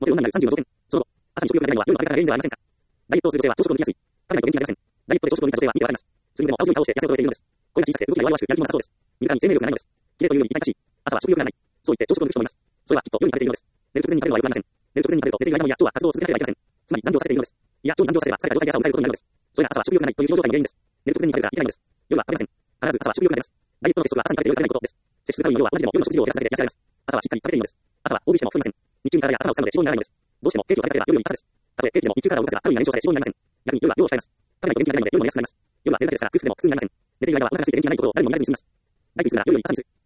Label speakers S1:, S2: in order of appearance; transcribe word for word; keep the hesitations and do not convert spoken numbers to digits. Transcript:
S1: モテ女になるさんじゅうの条件。その後、朝に食欲がないのは夜の食べ方が原因ではありませんか。ダイエットをする女性は朝食を抜きやすい。食べないと元気になりません。ダイエットで朝食を抜いた女性は見てわかります。睡眠でも青汁に倒して痩せを取れているのです。声が小さくて動きが弱々しくやる気もなさそうです。見た目に生命力がないのです。綺麗というより痛々しい。朝は食欲がない。そう言って朝食を抜く人もいます。それはきっと夜に食べているのです。寝る直前に食べるのは良くありません。寝る直前に食べると寝ている間もやっとは活動を続けなければいけません。つまり残業させているのです。いや、超残業させれば疲れた状態で朝を迎えることになるのです。それが朝は食欲がないという状態の原因です。寝る直前に食べるからいけないのです。夜は食べません。必ず朝は食欲が出ます。ダイエットの鉄則は朝に食べて夜食べないことです。摂取するカロリーの量は同じでも夜の食事量を減らすだけで痩せられます。朝はしっかり食べていいのです。朝は大食いしても太りません。日中に体や頭を使うので脂肪にならないのです。どうしてもケーキを食べなければ夜より朝です。たとえケーキでも日中から動かせばカロリーが燃焼され脂肪になりません。逆に夜は量を控えます。食べないと元気がないので夜も安くなります。夜は寝るだけですから空腹でも苦痛になりません。寝ている間はお腹が空いて元気がないことを誰も言わずに済みます。第九数が夜より朝にする。